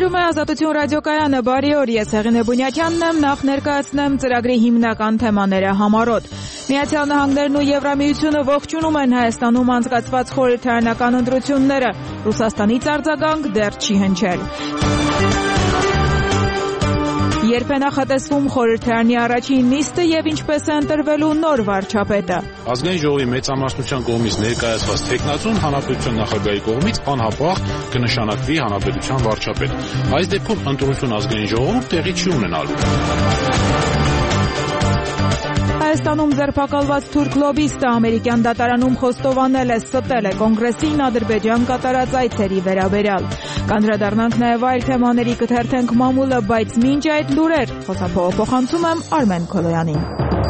Եթերում է Ազատություն ռադիոկայանը, բարի օր, ես Հեղինե Բունյակյանն եմ, նախ ներկայացնեմ ծրագրի հիմնական թեմաները համառոտ։ Միացյալ Նահանգներն ու Եվրամիությունը ողջունում են Հայաստանում անցկացված խորհրդարանական ընտրությունները, Ռուսաստանից արձագանք դեռ չի հնչել։ Երբ է նախատեսվում խորհրդարանի առաջին նիստը եւ ինչպես է ընտրվելու նոր վարչապետը։ Ազգային ժողովի մեծամասնության կողմից ներկայացված թեկնածուն հանրապետության նախագահի կողմից անհապաղ կնշանակվի հանրապետության վարչապետ։ Այս դեպքում ընտրություն ազգային ժողովում տեղի չի ունենալու։ Հայաստանում ձերբակալված թուրք լոբիստը ամերիկյան դատարանում խոստովանել է, ստել է կոնգրեսին Ադրբեջան կատարած այցերի վերաբերյալ։ Կանդրադառնանք նաև այլ թեմաների, կթերթենք մամուլը, բայց մինչ այդ լուրեր, խոսափողը փոխանցում եմ Արմեն Քոլոյանին։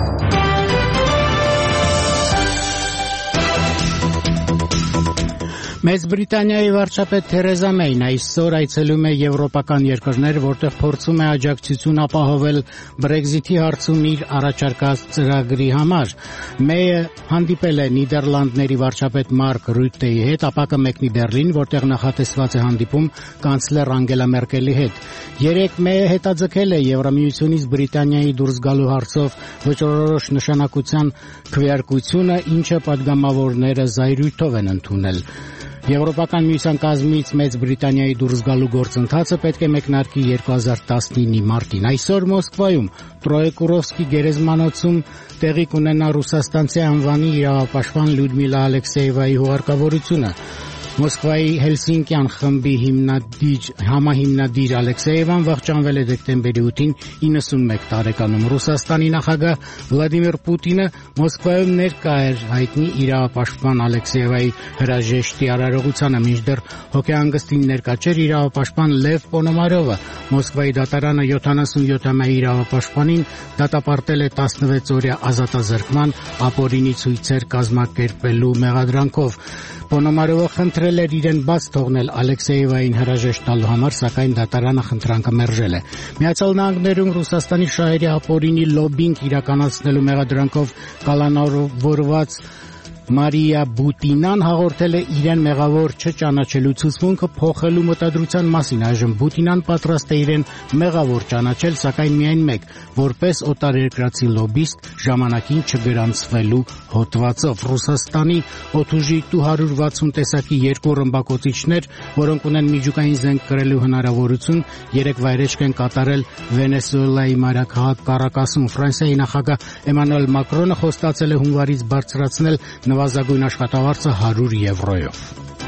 Մեծ Բրիտանիայի վարչապետ Թերեզա Մեյն այսօր այցելում է եվրոպական երկրներ, որտեղ փորձում է աջակցություն ապահովել Brexit-ի հարցում իր առաջարկած ծրագրի համար։ Մեյը հանդիպել է Նիդերլանդների վարչապետ Մարկ Ռյուտեի հետ, ապա կմեկնի Բերլին, որտեղ նախատեսված է հանդիպում կանցլեր Անգելա Մերկելի հետ։ Երեկ Մեյը հետաձգել է Եվրամիությունից Բրիտանիայի դուրս գալու հարցով վճռորոշ նշանակության քվեարկությունը, ինչը падգամավորները զայրույթով են ընդունել։ Եվրոպական միության կազմից Մեծ Բրիտանիայի դուրս գալու գործընթացը պետք է մեկնարկի 2019-ի մարտին։ Այսօր Մոսկվայում Տրոեկուրովսկի գերեզմանոցում տեղի կունենա ռուսաստանցի անվանի իրավապաշտպան Լյուդմիլա Ալեքսեևայի հուղարկավորությունը։ Մոսկվայի Հելսինկյան խմբի համահիմնադիր Ալեքսեևան վախճանվել է դեկտեմբերի 8-ին 91 տարեկանում։ Ռուսաստանի նախագահ Վլադիմիր Պուտինը Մոսկվայում ներկա էր հայտնի իրավապաշտպան Ալեքսեևայի հրաժեշտի արարողությանը, մինչդեռ հոգեհանգստին ներկա չէր իրավապաշտպան Լև Պոնոմարովը։ Մոսկվայի դատարանը 77-ամյա իրավապաշտպանին դատապարտել է 16-օրյա ազատազրկման ապօրինի ցույցեր կազմակերպելու մեղադրանքով։ Պոնոմարովը խնդրել էր իրեն բաց թողնել Ալեքսեևային հրաժեշտ տալու համար, սակայն դատարանը խնդրանքը մերժել է։ Միացյալ Նահանգներում Ռուսաստանի շահերի ապօրինի լոբինգ իրականացնելու մեղադրանքով կալանավորված Մարիա Բուտինան հաղորդել է իրեն մեղավոր չճանաչելու ցուցմունքը փոխելու մտադրության մասին։ Այժմ Բուտինան պատրաստ է իրեն մեղավոր ճանաչել, սակայն միայն մեկ, որպես օտարերկրացի լոբիստ ժամանակին չգրանցվելու հոդվածով։ Ռուսաստանի օդուժի 260 տեսակի երկու ռմբակոծիչներ, որոնք ունեն միջուկային զենք կրելու հնարավորություն, երեք վայրեջք են կատարել Վենեսուելայի մայրաքաղաք Կարակասում։ Ֆրանսիայի նախագահ Էմանուել Մակրոնը խոստացել է հունվարից բարձրացնել նվազագույն աշխատավարձը 100 եվրոյով։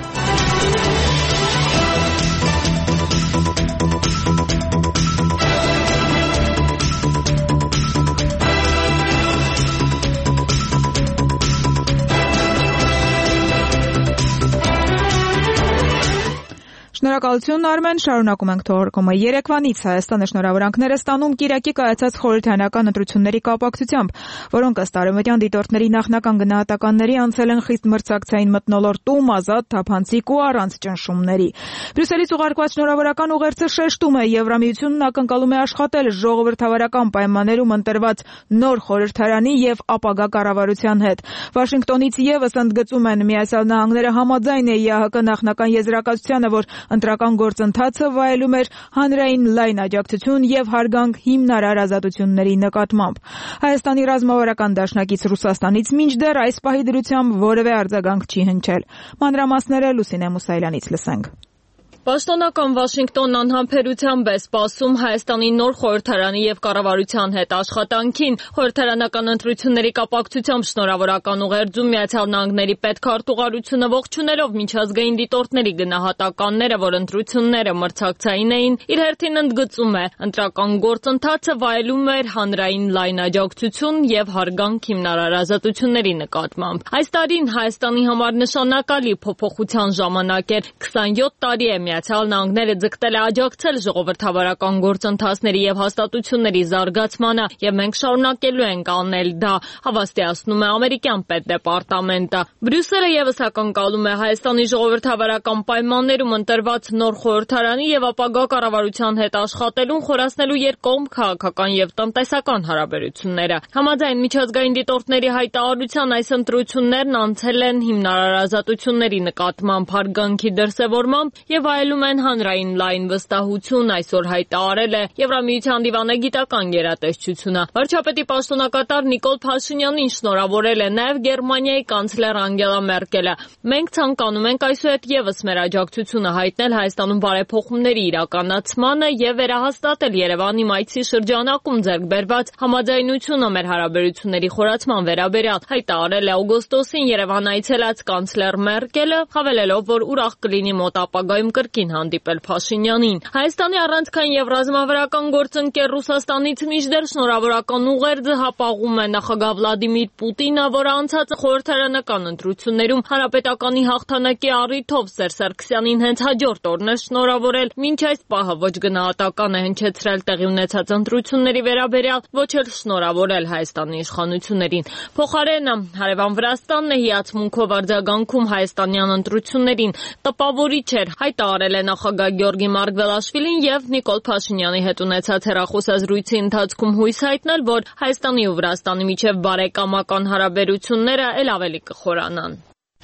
Շնորհակալություն Արմեն, շարունակում ենք թողարկումը։ Երեկվանից Հայաստանը շնորհավորանքներ է ստանում Կիրակի կայացած խորհրդարանական ընտրությունների կապակցությամբ, որոնք ըստ արևմտյան դիտորդների նախնական գնահատականների անցել են խիստ մրցակցային մթնոլորտում, ազատ, թափանցիկ ու առանց ճնշումների։ Բրյուսելից ուղարկված շնորհավորական ուղերձը շեշտում է Եվրամիությունն ակնկալում է աշխատել ժողովրդավարական պայմաններում ընտրված նոր խորհրդարանի եւ ապագա կառավարության հետ։ Վաշինգտոնից եւս ընդգծում են Միացյալ Նահանգները համաձայն է ԵԱՀԿ նախնական եզրակացությանը, որ ընտրական գործընթացը վայելում էր հանրային լայն աջակցություն եւ հարգանք հիմնարար ազատությունների նկատմամբ։ Հայաստանի ռազմավարական դաշնակից Ռուսաստանից մինչդեռ այս պահի դրությամբ որևէ արձագանք չի հնչել։ Մանրամասները Լուսինե Մուսայելյանից լսենք։ Պաշտոնական Վաշինգտոնն անհամբերությամբ է սպասում Հայաստանի նոր խորհրդարանի եւ կառավարության հետ աշխատանքին։ Խորհրդարանական ընտրությունների կապակցությամբ շնորհավորական ուղերձում Միացյալ Նահանգների պետքարտուղարությունը ողջունելով միջազգային դիտորդների գնահատականները, որ ընտրությունները մրցակցային էին, իր հերթին ընդգծում է, ընտրական գործընթացը վայելում էր հանրային լայն աջակցություն եւ հարգանք հիմնարար ազատությունների նկատմամբ։ Այս տարին Հայաստանի համար նշանակալի փոփոխության ժամանակ էր։ 27 տարի է Միացյալ Նահանգները ձգտել է աջակցել ժողովրդավարական գործընթացների եւ հաստատությունների զարգացմանը, եւ մենք շարունակելու ենք անել դա, հավաստիացնում է ամերիկյան պետդեպարտամենտը։ Բրյուսելը եւս ակնկալում է Հայաստանի ժողովրդավարական պայմաններում ընտրված նոր խորհրդարանի եւ ապագա կառավարության հետ աշխատելուն խորացնելու երկկողմ քաղաքական եւ տնտեսական հարաբերությունները։ Համաձայն միջազգային դիտորդների հայտարարության այս ընտրություններն անցել են հիմնարար ազատությունների նկատմամբ հարգանքի դրսևորմամբ եւ վայելում են հանրային լայն վստահություն, այսօր հայտարարել է Եվրամիության դիվանագիտական գերատեսչությունը։ Վարչապետի պաշտոնակատար Նիկոլ Փաշինյանին շնորհավորել է նաև Գերմանիայի կանցլեր Անգելա Մերկելը։ Մենք ցանկանում ենք այսուհետ եւս մեր աջակցությունը հայտնել Հայաստանում բարեփոխումների իրականացմանը եւ վերահաստատել Երևանի մայցի շրջանակում ձեռք բերված համաձայնությունը մեր հարաբերությունների խորացման վերաբերյալ, հայտարարել է օգոստոսին Երևան այցելած կանցլեր Մերկելը, հավելելով, որ ուրախ կլինի մոտ ապագայում կրկին հանդիպել Փաշինյանին։ Հայաստանի առանցքային եւ ռազմավարական գործընկեր Ռուսաստանից մինչդեռ շնորհավորական ուղերձը հապաղում է նախագահ Վլադիմիր Պուտինը, որը անցած խորհրդարանական ընտրություններում հանրապետականի հաղթանակի առիթով Սերժ Սարգսյանին հենց հաջորդ օրն է շնորհավորել, մինչ այս պահը ոչ գնահատական է հնչեցրել տեղի ունեցած ընտրությունների վերաբերյալ, ոչ էլ շնորհավորել Հայաստանի իշխանություններին։ Փոխարենը հարևան Վրաստանն է հիացմունքով արձագանքում հայաստանյան ընտրություններին, տպավորիչ էր, հայտարարել է նախագահ Գյորգի Մարգվելաշվիլին եւ Նիկոլ Փաշինյանի հետ ունեցած հեռախոսազրույցի ընթացքում հույս հայտնել, որ Հայաստանի ու Վրաստանի միջև բարեկամական հարաբերությունները ել ավելի կխորանան։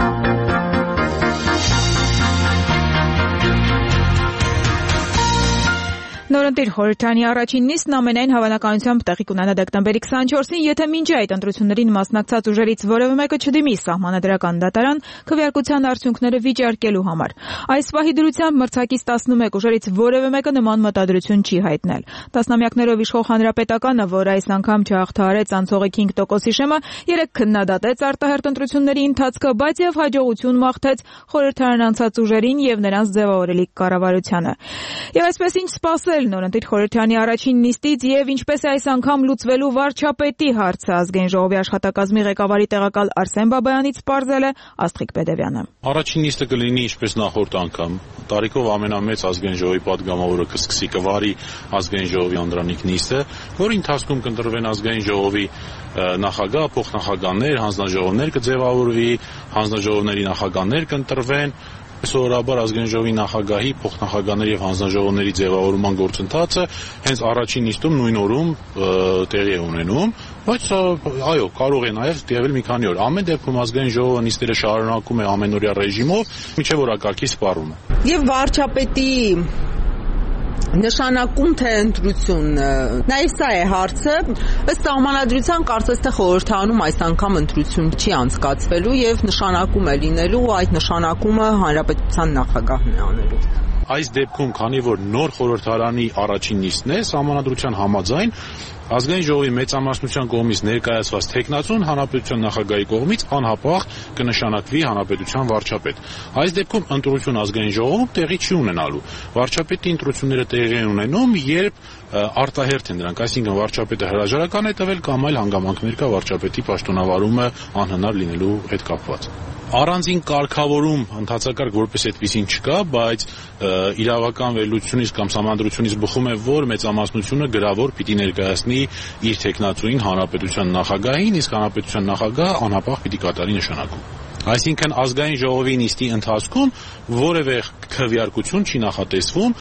Նորընտիր խորհրդարանի առաջին նիստն ամենայն հավանականությամբ տեղի կունենա դեկտեմբերի 24-ին, եթե մինչ այդ ընտրություններին մասնակցած ուժերից որևէ մեկը չդիմի սահմանադրական դատարան քվեարկության արդյունքները վիճարկելու համար։ Այս պահի դրությամբ մրցակից 11 ուժերից որևէ մեկը նման մտադրություն չի հայտնել։ Տասնամյակներով իշխող հանրապետականը, որ այս անգամ չհաղթահարեց անցողիկ 5% շեմը, երեք քննադատեց արտահերթ ընտրությունների ընթացքը, բայց եւ հաջողություն մաղթեց խորհրդարան անցած ուժերին եւ նրանց ձևավորելիք կառավարությանը։ Եվ այսպես ինչ սպասել նորընտիր խորհրդարանի առաջին նիստից եւ ինչպես է այս անգամ լուծվելու վարչապետի հարցը ազգային ժողովի աշխատակազմի ղեկավարի տեղակալ Արսեն Բաբայանից պարզել է Աստղիկ Պետևյանը։ Առաջին նիստը կլինի ինչպես նախորդ անգամ։ Տարիքով ամենամեծ ազգային ժողովի падգամավորը կսկսի կվարի ազգային ժողովի անդրանիկ նիստը, որի ընթացքում կընտրվեն ազգային ժողովի նախագահ, փոխնախագահներ, հանձնաժողովներ կձևավորվի, հանձնաժողովների նախագահներ կընտրվեն։ Սովորաբար ազգային ժողովի նախագահի, փոխնախագահների եւ հանձնաժողովների ձևավորման գործընթացը հենց առաջին նիստում նույն օրում տեղի է ունենում, բայց այո, կարող է նաեւ տևել մի քանի օր։ Ամեն դեպքում ազգային ժողովը նիստերը շարունակում է ամենօրյա ռեժիմով, մինչեւ օրակարգի սպառումը։ Եվ վարչապետի նշանակում թե ընտրություն, նաև սա է հարցը, ըստ սահմանադրության կարծես թե խորհրդարանում այս անգամ ընտրություն չի անցկացվելու եւ նշանակում է լինելու, այդ նշանակումը հանրապետության նախագահն է անելու։ Այս դեպքում, քանի որ նոր խորհրդարանի առաջին նիստն է, սահմանադրության համաձայն ազգային ժողովի մեծամասնության կողմից ներկայացված թեկնածուն հանրապետության նախագահի կողմից անհապաղ կնշանակվի հանրապետության վարչապետ։ Այս դեպքում ընտրություն ազգային ժողովում տեղի չի ունենալու։ Վարչապետի ընտրությունները տեղի են ունենում, երբ արտահերթ են դրանք, այսինքն վարչապետը հրաժարական է տվել կամ այլ հանգամանքներ կա վարչապետի պաշտոնավարումը անհնար լինելու հետ կապված։ Առանձին կարգավորում ընդհանրակարգ որպես այդպեսին չկա, բայց իրավական վերլուծությունից կամ սահմանադրությունից բխում է, որ մեծամասնությունը գրավոր պիտի ներկայացնի իր թեկնածուին հանրապետության նախագահին, իսկ հանրապետության նախագահը անհապաղ պիտի կատարի նշանակում։ Այսինքն ազգային ժողովի նիստի ընթացքում որևէ քվեարկություն չի նախատեսվում։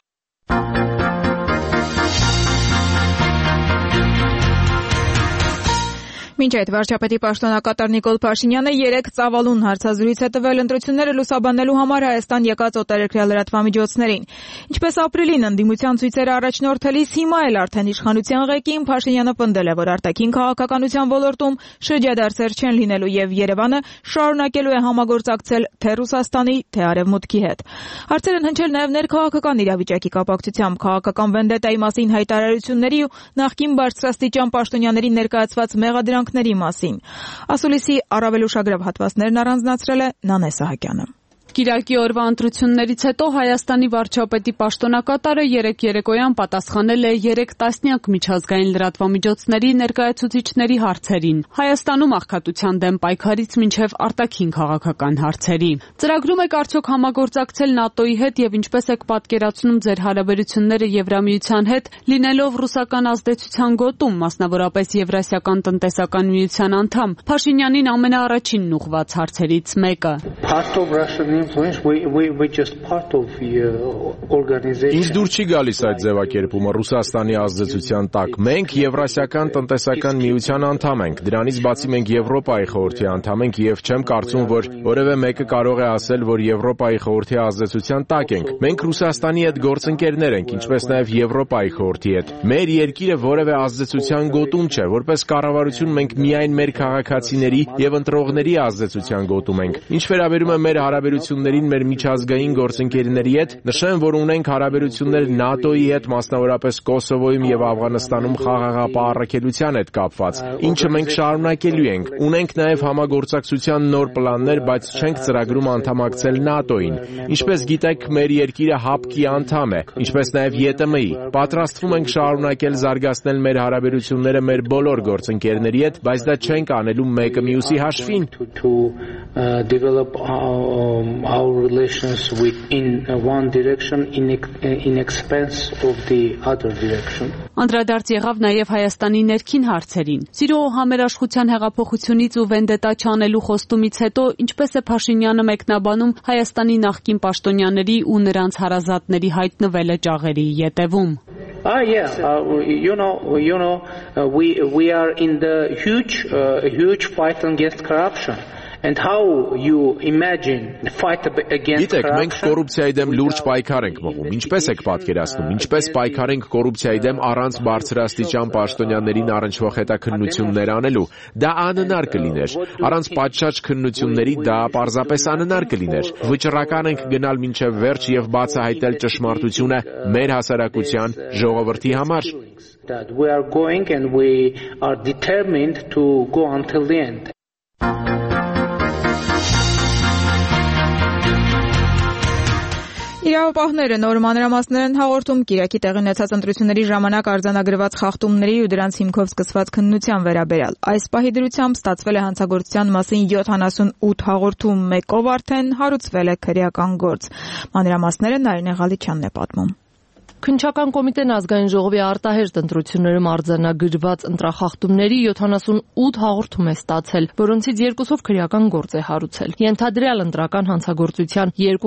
Մինչ այդ վարչապետի պաշտոնակատար Նիկոլ Փաշինյանը 3 ծավալուն հարցազրույց է տվել ընտրությունները լուսաբանելու համար Հայաստան եկած օտարերկրյա լրատվամիջոցներին։ Ինչպես ապրիլին ընդդիմության ցույցերը առաջնորդելիս, հիմա էլ արդեն իշխանության ղեկին Փաշինյանը պնդել է, որ արտաքին քաղաքականության ոլորտում շրջադարձեր չեն լինելու եւ Երևանը շարունակելու է համագործակցել թե Ռուսաստանի, թե Արևմուտքի հետ։ Հարցեր են հնչել նաեւ ներքաղաքական իրավիճակի կապակցությամբ, քաղաքական վենդետայի մասին հայտարարությունների ու նախկին բարձրաստիճան պաշտոնյաների ներկայացված մեղադրանքների մասին։ Ասուլիսի առավել ուշագրավ հատվածներն առանձնացրել է Նանե Սահակյանը։ Կիրակի օրվա ընտրություններից հետո Հայաստանի վարչապետի պաշտոնակատարը երեկոյան պատասխանել է 3 տասնյակ միջազգային լրատվամիջոցների ներկայացուցիչների հարցերին, Հայաստանում աղքատության դեմ պայքարից մինչև արտաքին քաղաքական հարցերի։ Ծրագրում եք արդյոք համագործակցել ՆԱՏՕ-ի հետ եւ ինչպես եք պատկերացնում ձեր հարաբերությունները Եվրամիության հետ, լինելով ռուսական ազդեցության գոտում, մասնավորապես Եվրասիական տնտեսական միության անդամ, Փաշինյանին ամենաառաջինն ուղղված հարցերից մեկը։ Ինձ դուր չի գալիս այդ ձևակերպումը Ռուսաստանի ազդեցության տակ։ Մենք Եվրասիական տնտեսական միության անդամ ենք։ Դրանից բացի մենք Եվրոպայի խորհրդի անդամ ենք եւ չեմ կարծում, որ որևէ մեկը կարող է ասել, որ Եվրոպայի խորհրդի ազդեցության տակ ենք։ Մենք Ռուսաստանի հետ գործընկերներ ենք, ինչպես նաեւ Եվրոպայի խորհրդի հետ։ Մեր երկիրը որևէ ազդեցության գոտում չէ, որպես կառավարություն մենք միայն մեր քաղաքացիների եւ ընտրողների ազդեցության գոտում ենք։ Ինչ վերաբերում է մեր հարաբերություններին մեր միջազգային գործընկերների հետ, նշեմ, որ ունենք հարաբերություններ ՆԱՏՕ-ի հետ, մասնավորապես Կոսովոյում եւ Աֆղանստանում խաղաղապահ առաքելության հետ կապված, ինչը մենք շարունակելու ենք։ Ունենք նաեւ համագործակցության նոր պլաններ, բայց չենք ծրագրում անդամակցել ՆԱՏՕ-ին։ Ինչպես գիտեք, մեր երկիրը ՀԱՊԿ-ի անդամ է, ինչպես նաեւ ԵՏՄ-ի։ Պատրաստվում ենք շարունակել զարգացնել մեր հարաբերությունները մեր բոլոր գործընկերների հետ, բայց դա չենք անելու մեկը մյուսի հաշվին։ Develop our relations in one direction in expense of the other direction. Անդրադարձ եղավ նաև Հայաստանի ներքին հարցերին։ Սիրո համերաշխության հեղափոխությունից ու վենդետա չանելու խոստումից հետո ինչպես է Փաշինյանը մեկնաբանում Հայաստանի նախկին պաշտոնյաների ու նրանց հարազատների հայտնվելը ճաղերի ետևում։ We are in the huge fight against corruption. And how you imagine the fight against corruption? Գիտեք, մենք կոռուպցիայի դեմ լուրջ պայքար ենք մղում։ Ինչպես եք պատկերացնում, ինչպես պայքար ենք կոռուպցիայի դեմ առանց բարձրաստիճան պաշտոնյաներին առնչվող հետաքննություններ անելու։ Դա անհնար կլիներ։ Առանց պատշաճ քննությունների դա պարզապես անհնար կլիներ։ Վճռական ենք գնալ մինչև վերջ եւ բացահայտել ճշմարտությունը մեր հասարակության ժողովրդի համար։ That we are going and we are determined to go until the end. Իրավապահները նոր մանրամասներ են հաղորդում Կիրակի տեղի ունեցած ընտրությունների ժամանակ արձանագրված խախտումների ու դրանց հիմքով սկսված քննության վերաբերյալ։ Այս պահի դրությամբ ստացվել է հանցագործության մասին 78 հաղորդում, մեկով արդեն հարուցվել է քրեական գործ։ Մանրամասները Նարինե Ղալիչյանն է պատմում։ Քննչական կոմիտեն ազգային ժողովի արտահերթ ընտրություններում արձանագրված ընտրախախտումների 78 հաղորդում է ստացել, որոնցից 2-ով քրեական գործ է հարուցել։ Ենթադրյալ ընտրական հանցագործության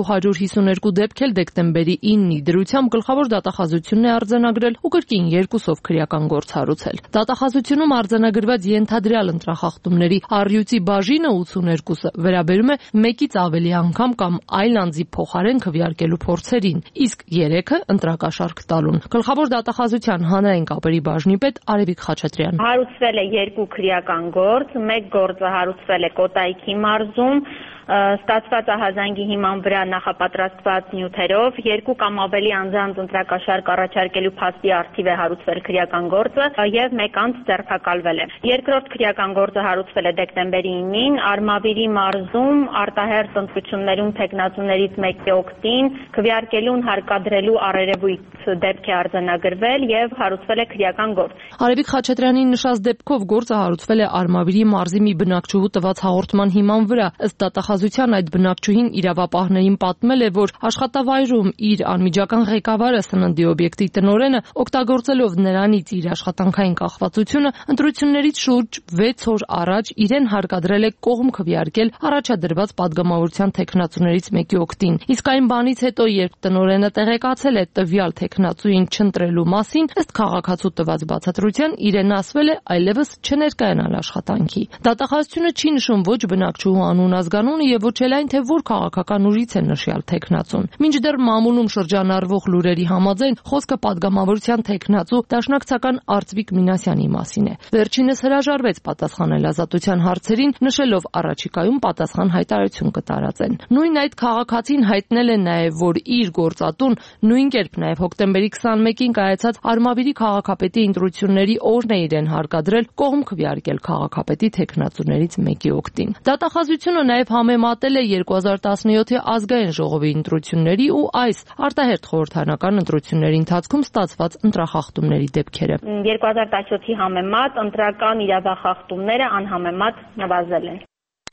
252 դեպք էլ դեկտեմբերի 9-ի դրությամբ գլխավոր դատախազությունն է արձանագրել ու կրկին 2-ով քրեական գործ հարուցել։ Դատախազությունում արձանագրված ենթադրյալ ընտրախախտումների առյուծի բաժինը 82-ը վերաբերում է մեկից ավելի անգամ կամ այլ անձի փոխարեն քվեարկելու փորձերին, իսկ 3-ը ընտրակաշարք տալուն։ Գլխավոր դատախազության հանրային կապերի բաժնի պետ Արևիկ Խաչատրյան։ Հարուցվել է 2 քրեական գործ, 1 գործը հարուցվել է Կոտայքի մարզում, ստացված ահազանգի հիման վրա նախապատրաստված նյութերով 2 կամ ավելի անձանց ընտրակաշարք առաջարկելու փաստի առթիվ է հարուցվել քրեական գործը եւ 1 անձ ձերբակալվել է։ Երկրորդ քրեական գործը հարուցվել է դեկտեմբերի 9-ին Արմավիրի մարզում արտահերթ ընտրություններում տեխնացուներից մեկի օգտին քվեարկելուն հարկադրելու առերևույթ դեպք է արձանագրվել եւ հարուցվել է քրեական գործ։ Արևիկ Խաչատրյանի նշած դեպքով գործը հարուցվել է Արմավիրի մարզի մի բնակչուհու տված հաղորդման հիման վրա։ Ըստ դատախազության այդ բնակչուհին իրավապահներին պատմել է, որ աշխատավայրում իր անմիջական ղեկավարը սննդի օբյեկտի տնօրենը օգտագործելով նրանից իր աշխատանքային կախվածությունը ընտրություններից շուրջ 6 օր առաջ իրեն հարկադրել է կողմ քվեարկել առաջադրված падգամավորության տեխնացուներից մեկի օգտին։ Իսկ այն բանից հետո, երբ տնօրենը տեղեկացել է տվյալ տեխնացուին չընտրելու մասին, ըստ քաղաքացու տված բացատրության իրեն ասվել է այլևս չներկայանալ աշխատանքի։ Դատախազությունը չի նշում ոչ բնակչուհու անուն ազգանունը եւ ոչ էլ այն, թե որ քաղաքական ուժից է նշյալ տեխնացուն։ Մինչդեռ մամուլում շրջանառվող լուրերի համաձայն խոսքը падգամավորության տեխնացու դաշնակցական Արծվիկ Մինասյանի մասին է։ Վերջինս հրաժարվեց պատասխանել ազատության հարցերին, նշելով առաջիկայում պատասխան հայտարարություն կտարածեն։ Նույն այդ քաղաքացին հայտնել է նաեւ, որ իր գործատուն նույն կերպ նաեւ հոկտեմբերի 21-ին կայացած Արմավիրի քաղաքապետի ընտրությունների օրն է իրեն հարկադրել կողմ քվեարկել քաղաքապետի տեխնացուներից մեկի օգտին։ Դատախազությունը նաեւ համեմատել է 2017-ի ազգային ժողովի ընտրությունների ու այս արտահերթ խորհրդարանական ընտրությունների ընթացքում ստացված ընտրախախտումների դեպքերը։ 2017-ի համեմատ ընտրական իրավախախտումները անհամեմատ նվազել են։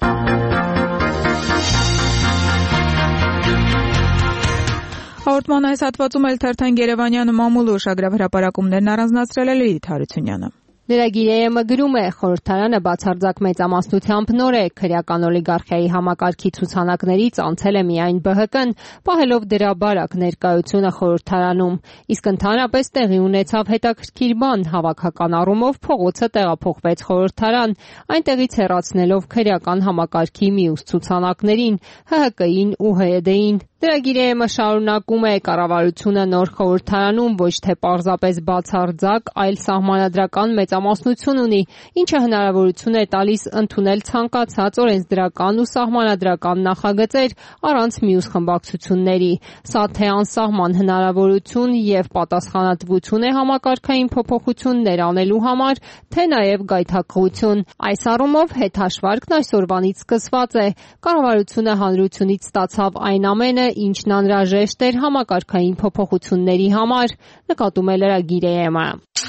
Հաղորդման այս հատվածում էլ թերթային Երևանյան մամուլը ուշագրավ հրապարակումներն առանձնացրել է Լիլիթ Հարությունյանը։ Լրագիրը գրում է, խորհրդարանը բացարձակ մեծամասնությամբ նոր է, քրեական օլիգարխիայի համակարգի ցուցանակներից անցել է միայն ԲՀԿ-ն, պահելով դրա բարակ ներկայությունը խորհրդարանում, իսկ ընդհանրապես տեղի ունեցավ հետաքրքիր բան, հավաքական առումով փողոցը տեղափոխվեց խորհրդարան, այնտեղից հեռացնելով քրեական համակարգի մյուս ցուցանակներին, ՀՀԿ-ին ու ՀՅԴ-ին։ Լրագիրը շարունակում է, կառավարությունը նոր խորհրդարանում ոչ թե պարզապես բացարձակ, այլ սահմանադրական մեծամասնություն ունի, ինչը հնարավորություն է տալիս ընդունել ցանկացած օրենսդրական ու սահմանադրական նախագծեր առանց մյուս խմբակցությունների։ Սա թե անսահման հնարավորություն եւ պատասխանատվություն է համակարգային փոփոխություններ անելու համար, թե նաեւ գայթակղություն։ Այս առումով հետհաշվարկն այսօրվանից սկսված է։ Կառավարությունը հանրությունից ստացավ այն ամենը, ինչն անհրաժեշտ էր համակարգային փոփոխությունների համար, նկատում է լրագիրը։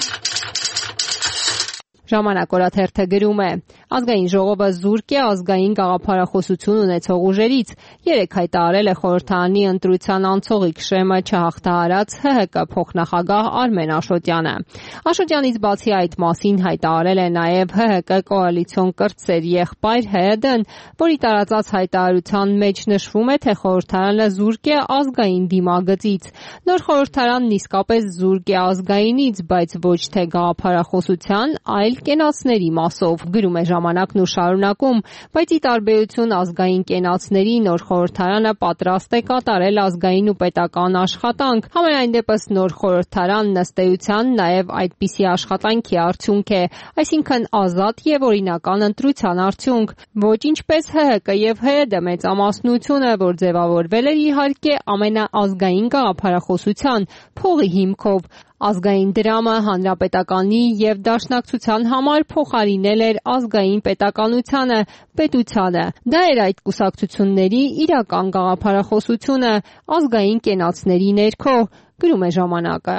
Ժամանակ օրաթերթը գրում է. Ազգային ժողովը զուրկ է ազգային գաղափարախոսություն ունեցող ուժերից, երեկ հայտարարել է խորհրդարանի ընտրության անցողիկ շեմը չհաղթահարած ՀՀԿ փոխնախագահ Արմեն Աշոտյանը։ Աշոտյանից բացի այդ մասին հայտարարել է նաև ՀՀԿ կոալիցիոն կրտսեր եղբայր ՀՅԴ-ն, որի տարածած հայտարարության մեջ նշվում է, թե խորհրդարանը զուրկ է ազգային դիմագծից։ Նոր խորհրդարանն իսկապես զուրկ է ազգայինից, բայց ոչ թե գաղափարախոսության, այլ կենացների մասով, գրում է ժամանակն ու շարունակում, բայց ի տարբերություն ազգային կենացների նոր խորհրդարանը պատրաստ է կատարել ազգային ու պետական աշխատանք։ Համենայն դեպս նոր խորհրդարանն ըստ էության նաև այդպիսի աշխատանքի արդյունք է, այսինքն ազատ եւ օրինական ընտրության արդյունք, ոչ ինչպես ՀՀԿ եւ ՀՅԴ մեծամասնությունը, որ ձևավորվել էր իհարկե ամենաազգային գաղափարախոսության փողի հիմքով։ Ազգային դրամը հանրապետականի եւ դաշնակցության համար փոխարինել էր ազգային պետականությանը, պետությանը։ Դա էր այդ կուսակցությունների իրական գաղափարախոսությունը ազգային կենացների ներքո, գրում է ժամանակը։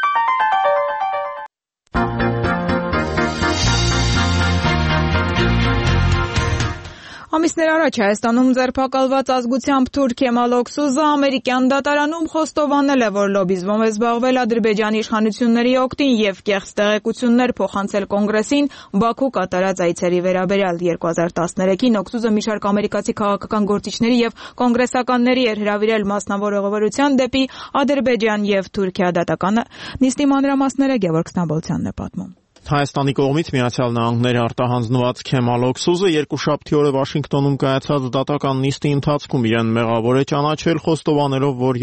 Ամիսներ առաջ Հայաստանում ձերբակալված ազգությամբ թուրք Քեմալ Օքսուզը ամերիկյան դատարանում խոստովանել է, որ լոբիզմով է զբաղվել Ադրբեջանի իշխանությունների օգտին եւ կեղծ տեղեկություններ փոխանցել Կոնգրեսին Բաքու կատարած այցերի վերաբերյալ 2013-ին Օքսուզը մի շարք ամերիկացի քաղաքական գործիչների եւ կոնգրեսականների էր հրավիրել մասնավոր ուղևորության դեպի Ադրբեջան եւ Թուրքիա դատական նիստի մանրամասները Գևորգ Ստամբոլցյանն է պատմում։ Հայաստանի կողմից Միացյալ Նահանգներ արտահանձնված Քեմալ Օքսուզը երկուշաբթի օրը Վաշինգտոնում կայացած դատական նիստի ընթացքում իրեն մեղավոր է ճանաչել, խոստովանելով, որ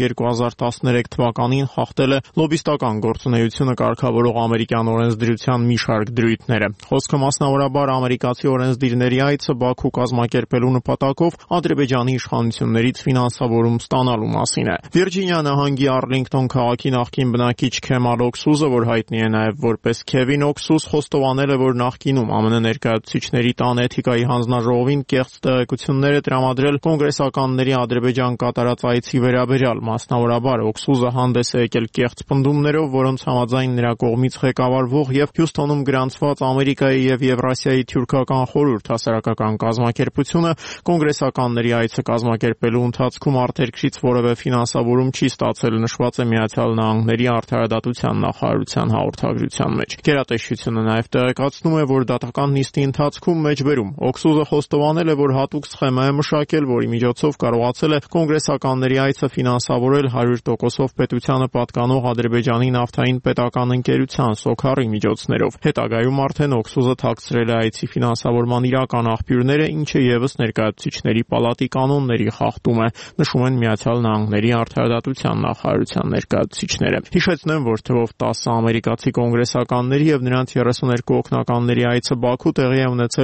2013 թվականին խախտել է լոբիստական գործունեությունը կարգավորող ամերիկյան օրենսդրության մի շարք դրույթները։ Խոսքը մասնավորաբար ամերիկացի օրենսդիրների այցը Բաքու կազմակերպելու նպատակով Ադրբեջանի իշխանություններից ֆինանսավորում ստանալու մասին է։ Վիրջինիա նահանգի Արլինգտոն քաղաքի նախկին բնակիչ Քեմալ Օքսուզը, որ հայտնի է նաև որպես Քևին Օքսուզ, խոստովանել է, որ նախկինում ԱՄՆ ներկայացուցիչների տան էթիկայի հանձնաժողովին կեղծ տեղեկություններ է տրամադրել կոնգրեսականների Ադրբեջան կատարած այցի վերաբերյալ, մասնավորաբար Օքսուզը հանդես է եկել կեղծ պնդումներով, որոնց համաձայն նրա կողմից ղեկավարվող եւ Հյուսթոնում գրանցված Ամերիկայի եւ Եվրասիայի թյուրքական խորհուրդ հասարակական կազմակերպությունը կոնգրեսականների այցը կազմակերպելու ընթացքում արտերկրից որևէ ֆինանսավորում չի ստացել, նշված է Միացյալ Նահանգների արդարադատության նախարարության հաղորդագրության մեջ։ Գերատեսչությունը նաև տեղեկացնում է, որ դատական նիստի ընթացքում մեջբերում Օքսուզը խոստովանել է, որ հատուկ սխեմա է մշակել, որի միջոցով կարողացել է կոնգրեսականների այցը ֆինանսավորել 100%-ով պետությանը պատկանող Ադրբեջանի նավթային պետական ընկերության Սոքարի միջոցներով։ Հետագայում արդեն Օքսուզը թաքցրել է այցի ֆինանսավորման իրական աղբյուրները, ինչը եւս ներկայացուցիչների պալատի կանոնների խախտում է, նշում են Միացյալ Նահանգների արդարադատության նախարարության ներկայացուցիչները։ Հիշեցնեմ, որ թվով 10 ամերիկացի կոնգրեսականների եւ նրանց 32 օգնականների այցը Բաքու տեղի է ունեցել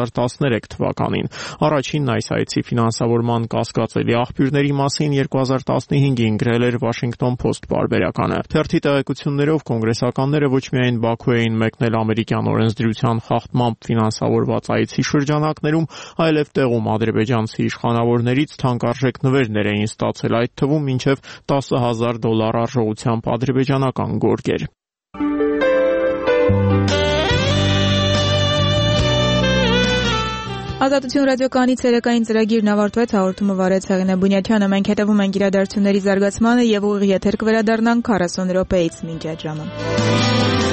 2013 թվականին։ Առաջինն այս այցի ֆինանսավորման կասկածելի աղբյուրների մասին 2015-ին գրել էր Washington Post պարբերականը։ Թերթի տեղեկություններով կոնգրեսականները ոչ միայն Բաքու էին մեկնել ամերիկյան օրենսդրության խախտմամբ ֆինանսավորված այցի շրջանակներում, այլև տեղում ադրբեջանցի իշխանավորներից թանկարժեք նվերներ էին ստացել, այդ թվում մինչև $10,000 արժողությամբ ադրբեջանական գորգեր։ Ազատություն ռադիոկայանի ցերեկային ծրագիրն ավարտվեց, հաղորդումը վարեց Հեղինե Բունյաթյանը։ Մենք հետևում ենք իրադարձությունների զարգացմանը եւ ուղիղ եթեր կվերադառնանք 40 րոպեից մինչ այդ ժամը։